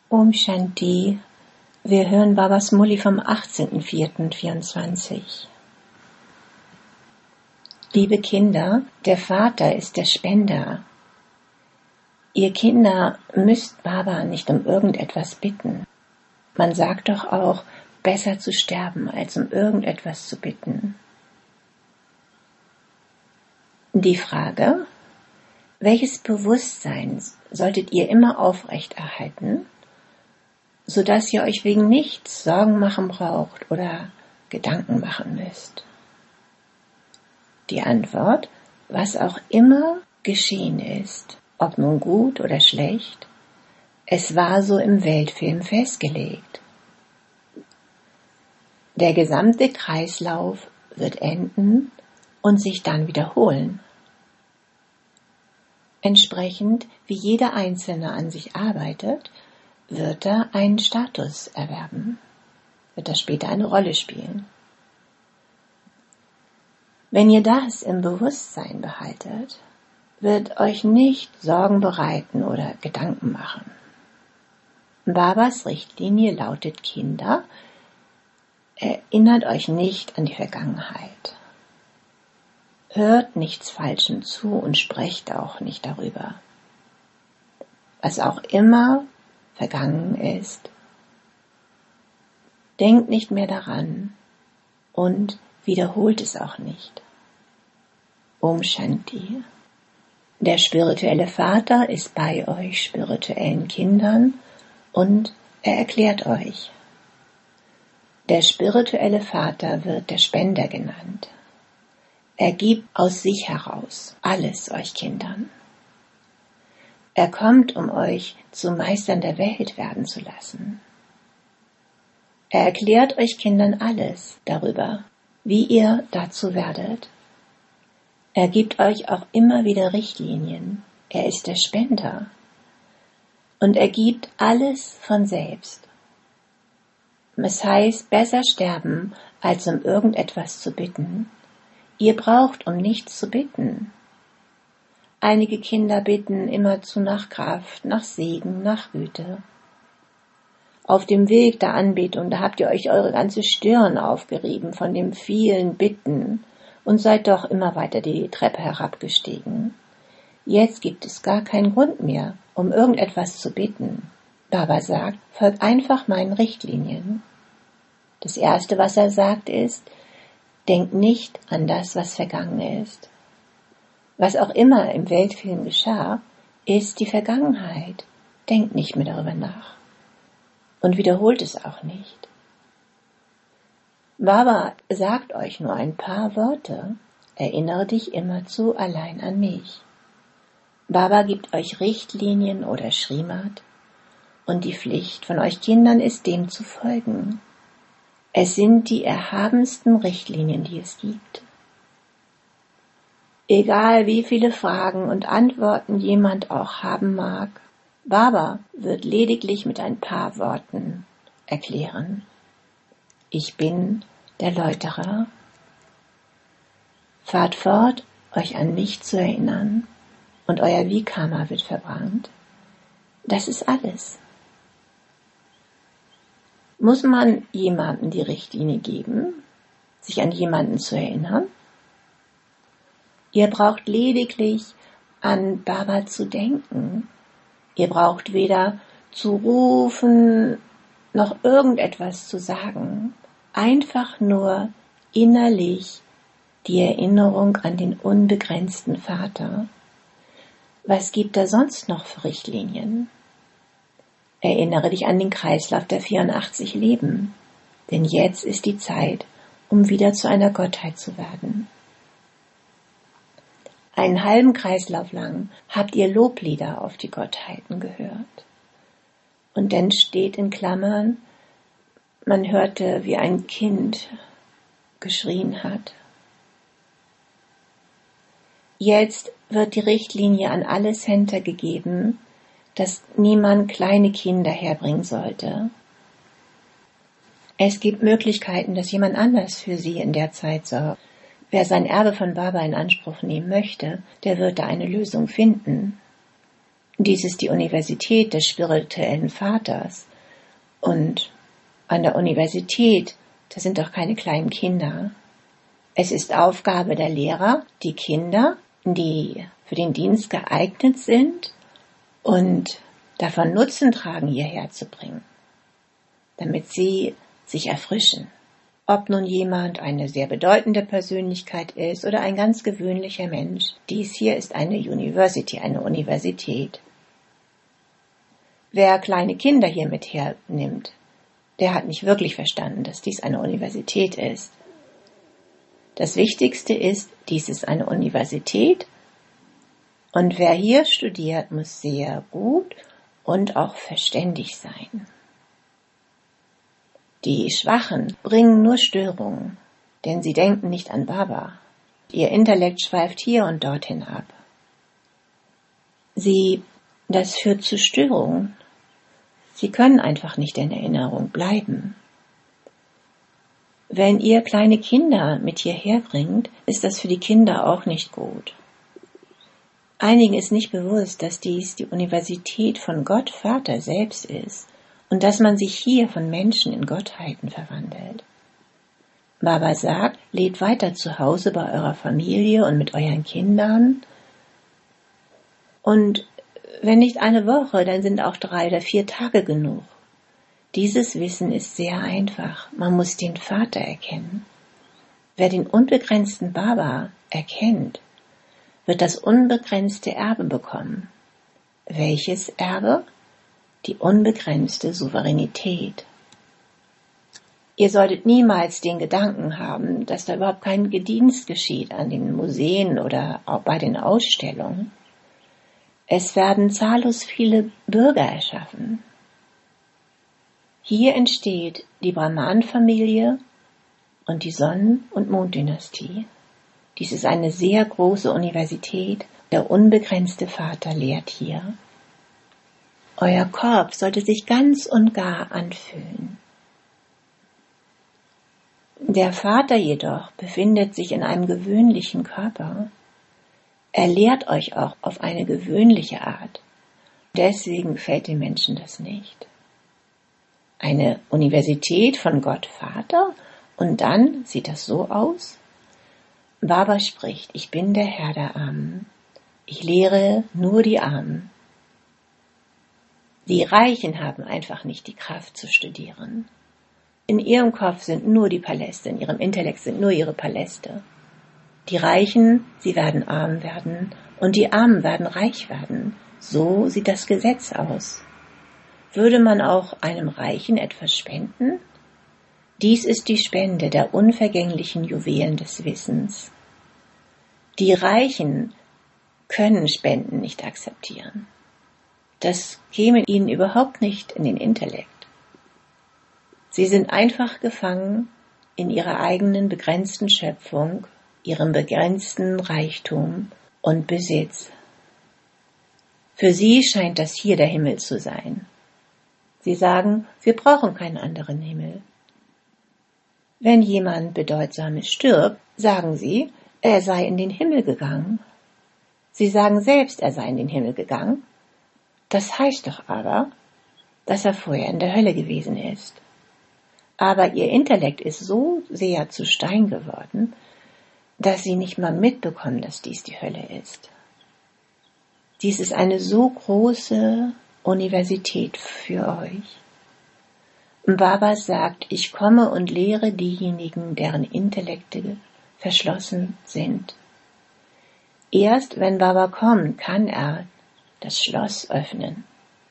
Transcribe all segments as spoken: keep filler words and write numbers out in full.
Om Shanti. Wir hören Babas Murli vom achtzehnten vierten vierundzwanzig. Liebe Kinder, der Vater ist der Spender. Ihr Kinder müsst Baba nicht um irgendetwas bitten. Man sagt doch auch, besser zu sterben, als um irgendetwas zu bitten. Die Frage: Welches Bewusstsein solltet ihr immer aufrechterhalten, sodass ihr euch wegen nichts Sorgen machen braucht oder Gedanken machen müsst? Die Antwort: Was auch immer geschehen ist, ob nun gut oder schlecht, es war so im Weltfilm festgelegt. Der gesamte Kreislauf wird enden und sich dann wiederholen. Entsprechend, wie jeder Einzelne an sich arbeitet, wird er einen Status erwerben, wird er später eine Rolle spielen. Wenn ihr das im Bewusstsein behaltet, wird euch nicht Sorgen bereiten oder Gedanken machen. Babas Richtlinie lautet: Kinder, erinnert euch nicht an die Vergangenheit. Hört nichts Falschem zu und sprecht auch nicht darüber. Was auch immer vergangen ist, denkt nicht mehr daran und wiederholt es auch nicht. Om Shanti. Der spirituelle Vater ist bei euch spirituellen Kindern und er erklärt euch. Der spirituelle Vater wird der Spender genannt. Er gibt aus sich heraus alles euch Kindern. Er kommt, um euch zu Meistern der Welt werden zu lassen. Er erklärt euch Kindern alles darüber, wie ihr dazu werdet. Er gibt euch auch immer wieder Richtlinien. Er ist der Spender. Und er gibt alles von selbst. Es heißt, besser sterben, als um irgendetwas zu bitten. Ihr braucht um nichts zu bitten. Einige Kinder bitten immerzu nach Kraft, nach Segen, nach Güte. Auf dem Weg der Anbetung, da habt ihr euch eure ganze Stirn aufgerieben von dem vielen Bitten und seid doch immer weiter die Treppe herabgestiegen. Jetzt gibt es gar keinen Grund mehr, um irgendetwas zu bitten. Baba sagt, folgt einfach meinen Richtlinien. Das Erste, was er sagt, ist: Denkt nicht an das, was vergangen ist. Was auch immer im Weltfilm geschah, ist die Vergangenheit. Denkt nicht mehr darüber nach. Und wiederholt es auch nicht. Baba sagt euch nur ein paar Worte. Erinnere dich immerzu allein an mich. Baba gibt euch Richtlinien oder Srimad. Und die Pflicht von euch Kindern ist, dem zu folgen. Es sind die erhabensten Richtlinien, die es gibt. Egal wie viele Fragen und Antworten jemand auch haben mag, Baba wird lediglich mit ein paar Worten erklären: Ich bin der Läuterer. Fahrt fort, euch an mich zu erinnern, und euer Vikarma wird verbrannt. Das ist alles. Muss man jemandem die Richtlinie geben, sich an jemanden zu erinnern? Ihr braucht lediglich an Baba zu denken. Ihr braucht weder zu rufen, noch irgendetwas zu sagen. Einfach nur innerlich die Erinnerung an den unbegrenzten Vater. Was gibt er sonst noch für Richtlinien? Erinnere dich an den Kreislauf der vierundachtzig Leben, denn jetzt ist die Zeit, um wieder zu einer Gottheit zu werden. Einen halben Kreislauf lang habt ihr Loblieder auf die Gottheiten gehört. Und dann steht in Klammern, man hörte, wie ein Kind geschrien hat. Jetzt wird die Richtlinie an alle Center gegeben, dass niemand kleine Kinder herbringen sollte. Es gibt Möglichkeiten, dass jemand anders für sie in der Zeit sorgt. Wer sein Erbe von Baba in Anspruch nehmen möchte, der wird da eine Lösung finden. Dies ist die Universität des spirituellen Vaters. Und an der Universität, da sind doch keine kleinen Kinder. Es ist Aufgabe der Lehrer, die Kinder, die für den Dienst geeignet sind und davon Nutzen tragen, hierher zu bringen, damit sie sich erfrischen. Ob nun jemand eine sehr bedeutende Persönlichkeit ist oder ein ganz gewöhnlicher Mensch, dies hier ist eine University, eine Universität. Wer kleine Kinder hier mit hernimmt, der hat nicht wirklich verstanden, dass dies eine Universität ist. Das Wichtigste ist, dies ist eine Universität und wer hier studiert, muss sehr gut und auch verständig sein. Die Schwachen bringen nur Störungen, denn sie denken nicht an Baba. Ihr Intellekt schweift hier und dorthin ab. Sie, das führt zu Störungen. Sie können einfach nicht in Erinnerung bleiben. Wenn ihr kleine Kinder mit hierher bringt, ist das für die Kinder auch nicht gut. Einigen ist nicht bewusst, dass dies die Universität von Gott Vater selbst ist und dass man sich hier von Menschen in Gottheiten verwandelt. Baba sagt, lebt weiter zu Hause bei eurer Familie und mit euren Kindern. Und wenn nicht eine Woche, dann sind auch drei oder vier Tage genug. Dieses Wissen ist sehr einfach. Man muss den Vater erkennen. Wer den unbegrenzten Baba erkennt, wird das unbegrenzte Erbe bekommen. Welches Erbe? Die unbegrenzte Souveränität. Ihr solltet niemals den Gedanken haben, dass da überhaupt kein Dienst geschieht an den Museen oder auch bei den Ausstellungen. Es werden zahllos viele Bürger erschaffen. Hier entsteht die Brahman-Familie und die Sonnen- und Monddynastie. Dies ist eine sehr große Universität. Der unbegrenzte Vater lehrt hier. Euer Korb sollte sich ganz und gar anfühlen. Der Vater jedoch befindet sich in einem gewöhnlichen Körper. Er lehrt euch auch auf eine gewöhnliche Art. Deswegen gefällt den Menschen das nicht. Eine Universität von Gott Vater und dann sieht das so aus. Baba spricht, ich bin der Herr der Armen. Ich lehre nur die Armen. Die Reichen haben einfach nicht die Kraft zu studieren. In ihrem Kopf sind nur die Paläste, in ihrem Intellekt sind nur ihre Paläste. Die Reichen, sie werden arm werden und die Armen werden reich werden. So sieht das Gesetz aus. Würde man auch einem Reichen etwas spenden? Dies ist die Spende der unvergänglichen Juwelen des Wissens. Die Reichen können Spenden nicht akzeptieren. Das käme ihnen überhaupt nicht in den Intellekt. Sie sind einfach gefangen in ihrer eigenen begrenzten Schöpfung, ihrem begrenzten Reichtum und Besitz. Für sie scheint das hier der Himmel zu sein. Sie sagen, wir brauchen keinen anderen Himmel. Wenn jemand Bedeutsames stirbt, sagen sie, er sei in den Himmel gegangen. Sie sagen selbst, er sei in den Himmel gegangen. Das heißt doch aber, dass er vorher in der Hölle gewesen ist. Aber ihr Intellekt ist so sehr zu Stein geworden, dass sie nicht mal mitbekommen, dass dies die Hölle ist. Dies ist eine so große Universität für euch. Baba sagt, ich komme und lehre diejenigen, deren Intellekte verschlossen sind. Erst wenn Baba kommt, kann er das Schloss öffnen.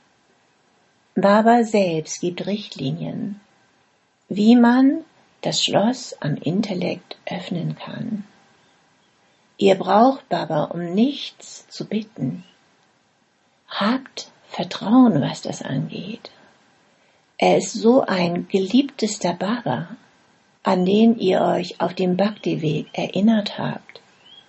Baba selbst gibt Richtlinien, wie man das Schloss am Intellekt öffnen kann. Ihr braucht Baba, um nichts zu bitten. Habt Vertrauen, was das angeht. Er ist so ein geliebtester Baba, an den ihr euch auf dem Bhakti-Weg erinnert habt.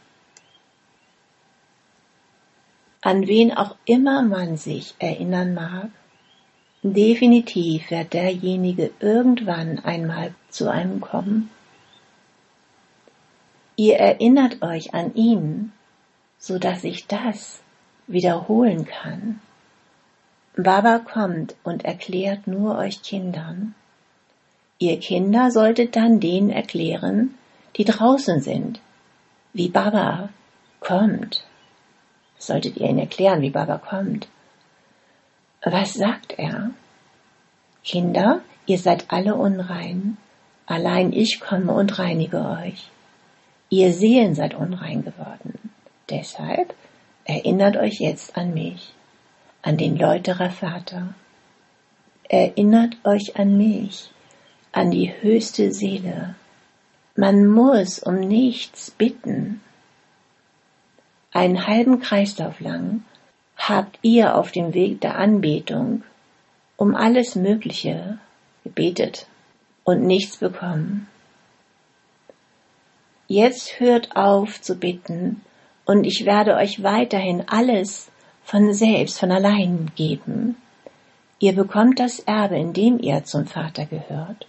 An wen auch immer man sich erinnern mag, definitiv wird derjenige irgendwann einmal zu einem kommen. Ihr erinnert euch an ihn, so dass sich das wiederholen kann. Baba kommt und erklärt nur euch Kindern. Ihr Kinder solltet dann denen erklären, die draußen sind, wie Baba kommt. Solltet ihr ihnen erklären, wie Baba kommt. Was sagt er? Kinder, ihr seid alle unrein. Allein ich komme und reinige euch. Ihr Seelen seid unrein geworden. Deshalb erinnert euch jetzt an mich, an den Läuterer Vater. Erinnert euch an mich, an die höchste Seele. Man muss um nichts bitten. Einen halben Kreislauf lang habt ihr auf dem Weg der Anbetung um alles Mögliche gebetet und nichts bekommen. Jetzt hört auf zu bitten und ich werde euch weiterhin alles von selbst, von allein geben. Ihr bekommt das Erbe, indem ihr zum Vater gehört.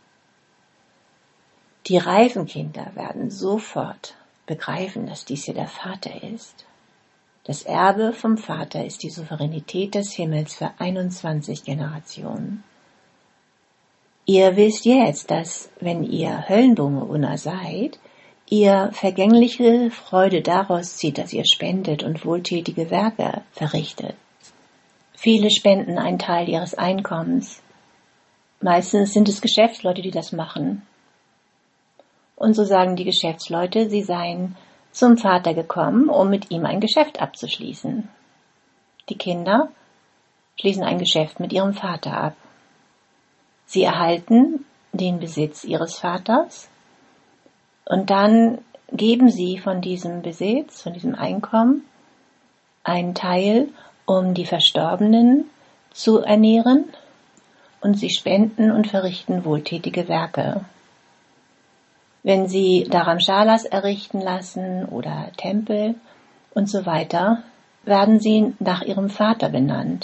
Die reifen Kinder werden sofort begreifen, dass dies hier der Vater ist. Das Erbe vom Vater ist die Souveränität des Himmels für einundzwanzig Generationen. Ihr wisst jetzt, dass, wenn ihr Höllenbunge Unna seid, ihr vergängliche Freude daraus zieht, dass ihr spendet und wohltätige Werke verrichtet. Viele spenden einen Teil ihres Einkommens. Meistens sind es Geschäftsleute, die das machen. Und so sagen die Geschäftsleute, sie seien zum Vater gekommen, um mit ihm ein Geschäft abzuschließen. Die Kinder schließen ein Geschäft mit ihrem Vater ab. Sie erhalten den Besitz ihres Vaters und dann geben sie von diesem Besitz, von diesem Einkommen, einen Teil, um die Verstorbenen zu ernähren, und sie spenden und verrichten wohltätige Werke. Wenn sie Dharamshalas errichten lassen oder Tempel und so weiter, werden sie nach ihrem Vater benannt.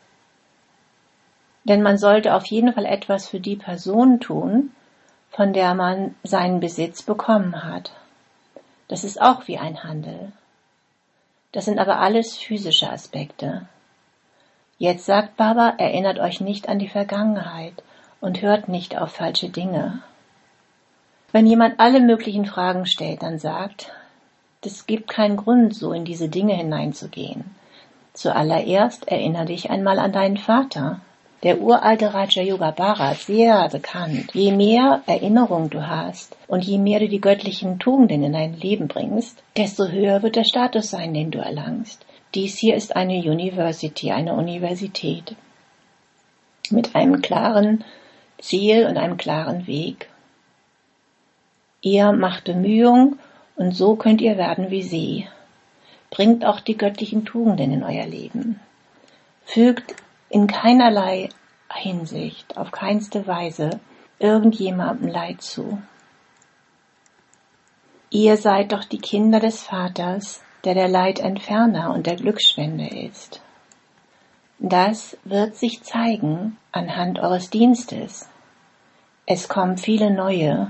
Denn man sollte auf jeden Fall etwas für die Person tun, von der man seinen Besitz bekommen hat. Das ist auch wie ein Handel. Das sind aber alles physische Aspekte. Jetzt sagt Baba, erinnert euch nicht an die Vergangenheit und hört nicht auf falsche Dinge. Wenn jemand alle möglichen Fragen stellt, dann sagt, es gibt keinen Grund, so in diese Dinge hineinzugehen. Zuallererst erinnere dich einmal an deinen Vater. Der uralte Raja Yoga Bharat, sehr bekannt. Je mehr Erinnerung du hast und je mehr du die göttlichen Tugenden in dein Leben bringst, desto höher wird der Status sein, den du erlangst. Dies hier ist eine University, eine Universität mit einem klaren Ziel und einem klaren Weg. Ihr macht Bemühung und so könnt ihr werden wie sie. Bringt auch die göttlichen Tugenden in euer Leben. Fügt in keinerlei Hinsicht, auf keinste Weise irgendjemandem Leid zu. Ihr seid doch die Kinder des Vaters, der der Leidentferner und der Glücksspender ist. Das wird sich zeigen anhand eures Dienstes. Es kommen viele neue.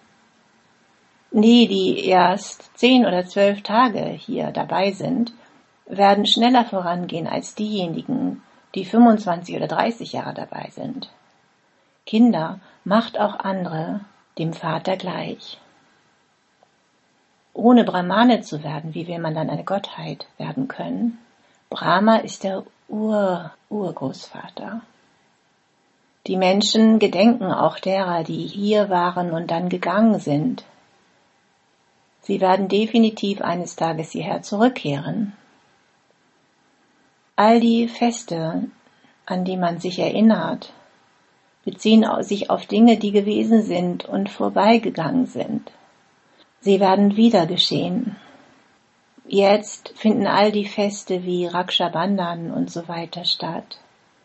Die, die erst zehn oder zwölf Tage hier dabei sind, werden schneller vorangehen als diejenigen, die fünfundzwanzig oder dreißig Jahre dabei sind. Kinder, macht auch andere dem Vater gleich. Ohne Brahmane zu werden, wie will man dann eine Gottheit werden können? Brahma ist der Ur, Urgroßvater. Die Menschen gedenken auch derer, die hier waren und dann gegangen sind. Sie werden definitiv eines Tages hierher zurückkehren. All die Feste, an die man sich erinnert, beziehen sich auf Dinge, die gewesen sind und vorbeigegangen sind. Sie werden wieder geschehen. Jetzt finden all die Feste wie Raksha Bandhan und so weiter statt.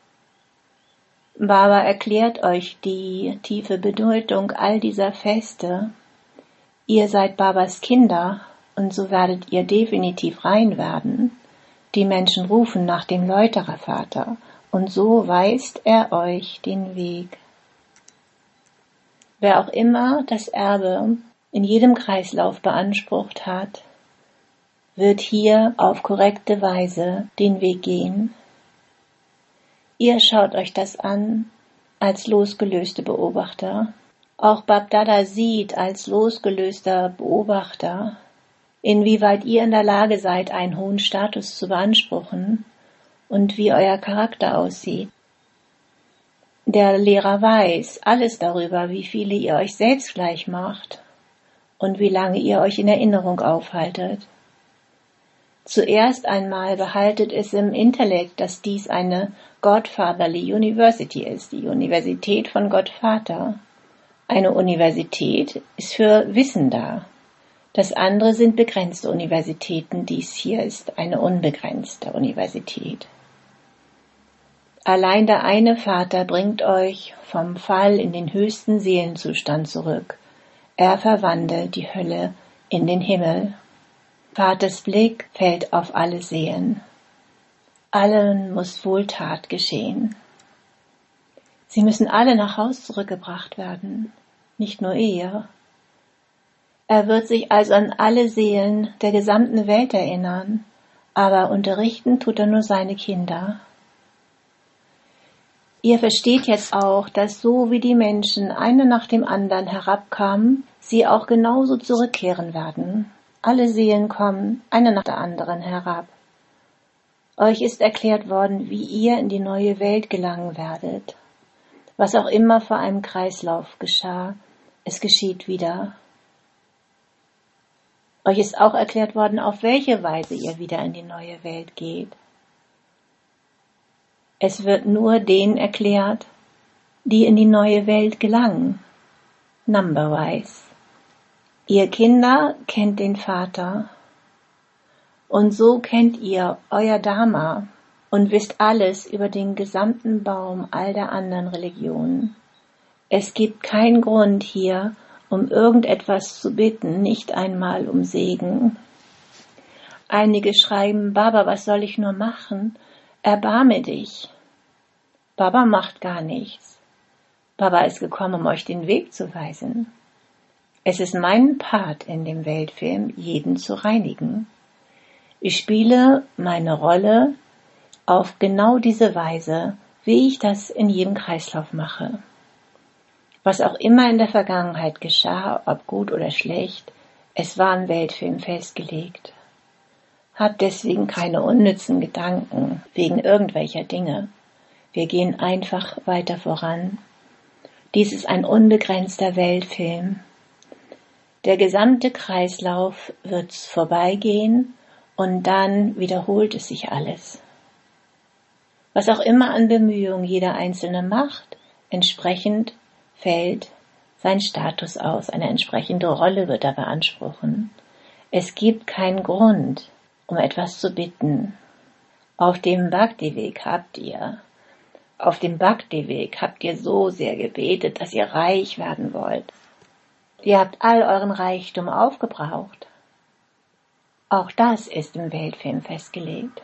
Baba erklärt euch die tiefe Bedeutung all dieser Feste. Ihr seid Babas Kinder und so werdet ihr definitiv rein werden. Die Menschen rufen nach dem Läuterervater und so weist er euch den Weg. Wer auch immer das Erbe in jedem Kreislauf beansprucht hat, wird hier auf korrekte Weise den Weg gehen. Ihr schaut euch das an als losgelöste Beobachter. Auch Babdada sieht als losgelöster Beobachter, inwieweit ihr in der Lage seid, einen hohen Status zu beanspruchen und wie euer Charakter aussieht. Der Lehrer weiß alles darüber, wie viele ihr euch selbst gleich macht und wie lange ihr euch in Erinnerung aufhaltet. Zuerst einmal behaltet es im Intellekt, dass dies eine Godfatherly University ist, die Universität von Gott Vater. Eine Universität ist für Wissen da. Das andere sind begrenzte Universitäten, dies hier ist eine unbegrenzte Universität. Allein der eine Vater bringt euch vom Fall in den höchsten Seelenzustand zurück. Er verwandelt die Hölle in den Himmel. Vaters Blick fällt auf alle Seelen. Allen muss Wohltat geschehen. Sie müssen alle nach Haus zurückgebracht werden, nicht nur ihr. Er wird sich also an alle Seelen der gesamten Welt erinnern, aber unterrichten tut er nur seine Kinder. Ihr versteht jetzt auch, dass so wie die Menschen eine nach dem anderen herabkamen, sie auch genauso zurückkehren werden. Alle Seelen kommen eine nach der anderen herab. Euch ist erklärt worden, wie ihr in die neue Welt gelangen werdet. Was auch immer vor einem Kreislauf geschah, es geschieht wieder. Euch ist auch erklärt worden, auf welche Weise ihr wieder in die neue Welt geht. Es wird nur denen erklärt, die in die neue Welt gelangen, numberwise. Ihr Kinder kennt den Vater und so kennt ihr euer Dharma und wisst alles über den gesamten Baum all der anderen Religionen. Es gibt keinen Grund hier, um irgendetwas zu bitten, nicht einmal um Segen. Einige schreiben, Baba, was soll ich nur machen? Erbarme dich. Baba macht gar nichts. Baba ist gekommen, um euch den Weg zu weisen. Es ist mein Part in dem Weltfilm, jeden zu reinigen. Ich spiele meine Rolle auf genau diese Weise, wie ich das in jedem Kreislauf mache. Was auch immer in der Vergangenheit geschah, ob gut oder schlecht, es war im Weltfilm festgelegt. Habt deswegen keine unnützen Gedanken wegen irgendwelcher Dinge. Wir gehen einfach weiter voran. Dies ist ein unbegrenzter Weltfilm. Der gesamte Kreislauf wird vorbeigehen und dann wiederholt es sich alles. Was auch immer an Bemühungen jeder Einzelne macht, entsprechend fällt sein Status aus. Eine entsprechende Rolle wird er beanspruchen. Es gibt keinen Grund, um etwas zu bitten. Auf dem Bhakti-Weg habt ihr, auf dem Bhakti-Weg habt ihr so sehr gebetet, dass ihr reich werden wollt. Ihr habt all euren Reichtum aufgebraucht. Auch das ist im Weltfilm festgelegt.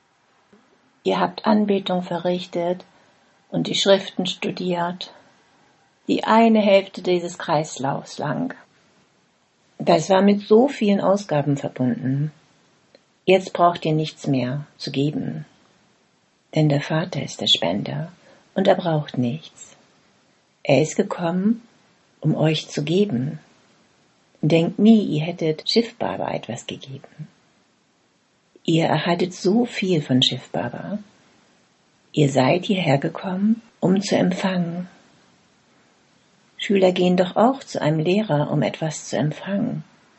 Ihr habt Anbetung verrichtet und die Schriften studiert, die eine Hälfte dieses Kreislaufs lang. Das war mit so vielen Ausgaben verbunden. Jetzt braucht ihr nichts mehr zu geben, denn der Vater ist der Spender und er braucht nichts. Er ist gekommen, um euch zu geben. Denkt nie, ihr hättet Shiv Baba etwas gegeben. Ihr erhaltet so viel von Shiv Baba. Ihr seid hierher gekommen, um zu empfangen. Schüler gehen doch auch zu einem Lehrer, um etwas zu empfangen.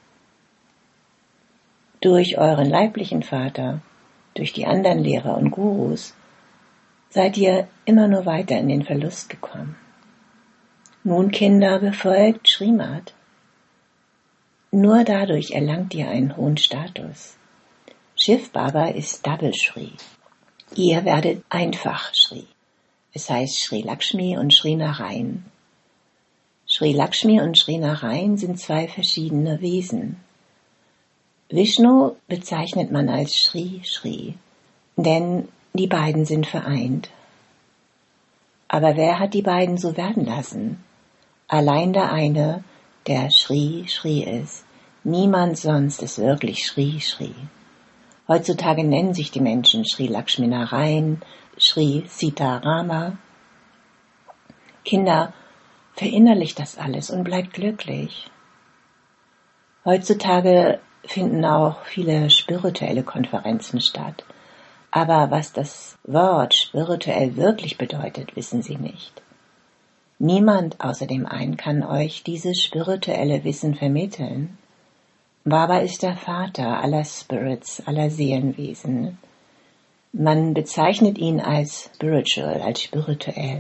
Durch euren leiblichen Vater, durch die anderen Lehrer und Gurus, seid ihr immer nur weiter in den Verlust gekommen. Nun, Kinder, befolgt Srimad. Nur dadurch erlangt ihr einen hohen Status. Shiv Baba ist Double Shri. Ihr werdet einfach Shri. Es heißt Shri Lakshmi und Shri Narayan. Shri Lakshmi und Shri Narayan sind zwei verschiedene Wesen. Vishnu bezeichnet man als Shri Shri, denn die beiden sind vereint. Aber wer hat die beiden so werden lassen? Allein der eine, der Shri Shri ist. Niemand sonst ist wirklich Shri Shri. Heutzutage nennen sich die Menschen Sri Lakshmi Narayan, Sri Sita Rama. Kinder, verinnerlicht das alles und bleibt glücklich. Heutzutage finden auch viele spirituelle Konferenzen statt. Aber was das Wort spirituell wirklich bedeutet, wissen sie nicht. Niemand außer dem einen kann euch dieses spirituelle Wissen vermitteln. Baba ist der Vater aller Spirits, aller Seelenwesen. Man bezeichnet ihn als spiritual, als spirituell.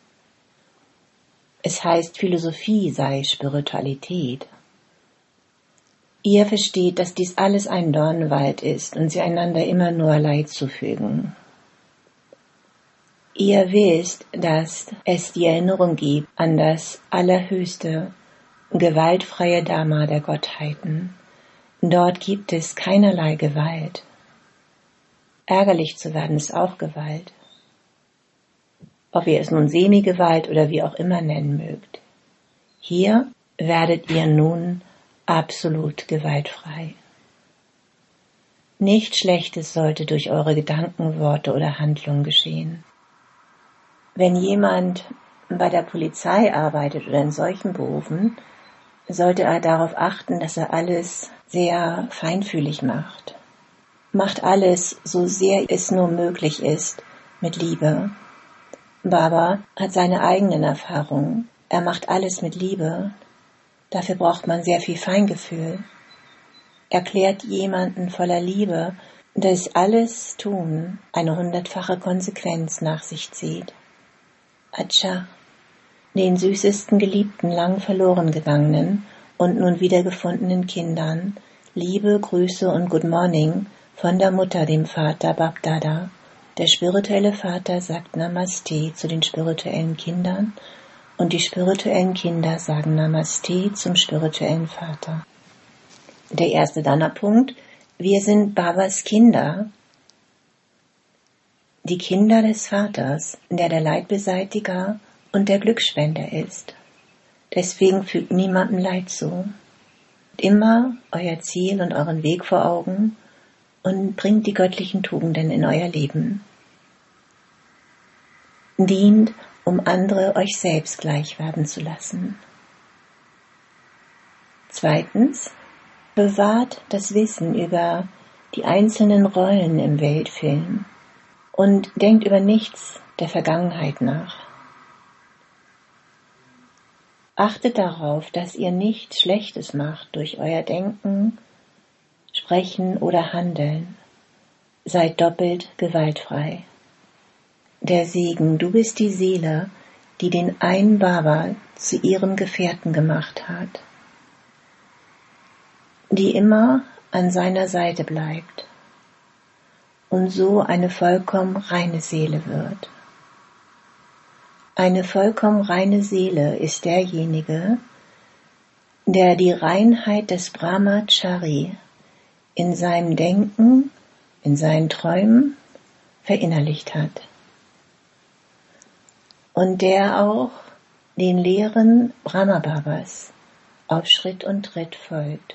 Es heißt, Philosophie sei Spiritualität. Ihr versteht, dass dies alles ein Dornenwald ist und sie einander immer nur Leid zufügen. Ihr wisst, dass es die Erinnerung gibt an das allerhöchste, gewaltfreie Dharma der Gottheiten. Dort gibt es keinerlei Gewalt. Ärgerlich zu werden ist auch Gewalt. Ob ihr es nun Semi-Gewalt oder wie auch immer nennen mögt. Hier werdet ihr nun absolut gewaltfrei. Nichts Schlechtes sollte durch eure Gedanken, Worte oder Handlungen geschehen. Wenn jemand bei der Polizei arbeitet oder in solchen Berufen, sollte er darauf achten, dass er alles sehr feinfühlig macht. Macht alles, so sehr es nur möglich ist, mit Liebe. Baba hat seine eigenen Erfahrungen. Er macht alles mit Liebe. Dafür braucht man sehr viel Feingefühl. Erklärt jemanden voller Liebe, dass alles Tun eine hundertfache Konsequenz nach sich zieht. Atscha, den süßesten Geliebten, lang verloren gegangenen und nun wiedergefundenen Kindern, Liebe, Grüße und Good Morning von der Mutter, dem Vater Babdada. Der spirituelle Vater sagt Namaste zu den spirituellen Kindern und die spirituellen Kinder sagen Namaste zum spirituellen Vater. Der erste Dana-Punkt: Wir sind Babas Kinder, die Kinder des Vaters, der der Leidbeseitiger und der Glücksspender ist. Deswegen fügt niemandem Leid zu. Immer euer Ziel und euren Weg vor Augen und bringt die göttlichen Tugenden in euer Leben. Dient, um andere euch selbst gleich werden zu lassen. Zweitens, bewahrt das Wissen über die einzelnen Rollen im Weltfilm und denkt über nichts der Vergangenheit nach. Achtet darauf, dass ihr nichts Schlechtes macht durch euer Denken, Sprechen oder Handeln. Seid doppelt gewaltfrei. Der Segen, du bist die Seele, die den einen Baba zu ihrem Gefährten gemacht hat, die immer an seiner Seite bleibt und so eine vollkommen reine Seele wird. Eine vollkommen reine Seele ist derjenige, der die Reinheit des Brahmachari in seinem Denken, in seinen Träumen verinnerlicht hat und der auch den Lehren Brahma-Babas auf Schritt und Tritt folgt.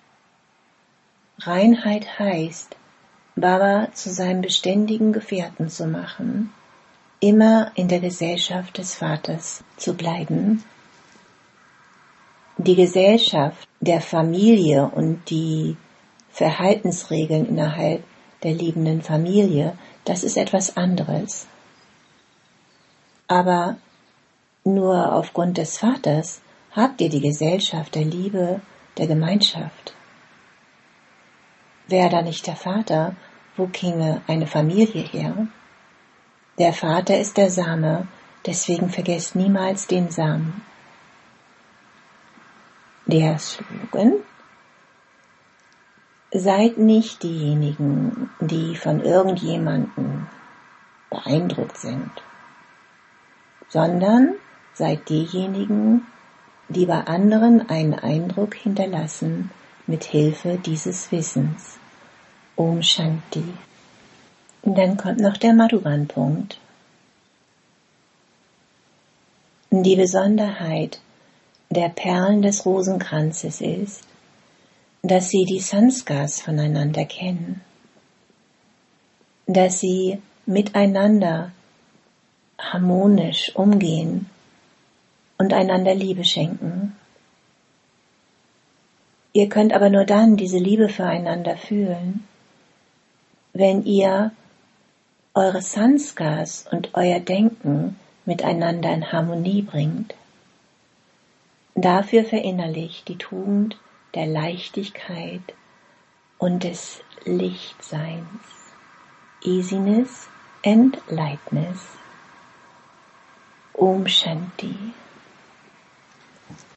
Reinheit heißt, Baba zu seinem beständigen Gefährten zu machen, immer in der Gesellschaft des Vaters zu bleiben. Die Gesellschaft der Familie und die Verhaltensregeln innerhalb der liebenden Familie, das ist etwas anderes. Aber nur aufgrund des Vaters habt ihr die Gesellschaft der Liebe, der Gemeinschaft. Wäre da nicht der Vater, wo ginge eine Familie her? Der Vater ist der Same, deswegen vergesst niemals den Samen. Der Slogan: Seid nicht diejenigen, die von irgendjemandem beeindruckt sind, sondern seid diejenigen, die bei anderen einen Eindruck hinterlassen mit Hilfe dieses Wissens. Om Shanti. Und dann kommt noch der Madhuban-Punkt. Die Besonderheit der Perlen des Rosenkranzes ist, dass sie die Sanskars voneinander kennen. dass sie miteinander harmonisch umgehen und einander Liebe schenken. Ihr könnt aber nur dann diese Liebe füreinander fühlen, wenn ihr eure Sanskars und euer Denken miteinander in Harmonie bringt. Dafür verinnerlicht die Tugend der Leichtigkeit und des Lichtseins. Easiness and lightness. Om Shanti.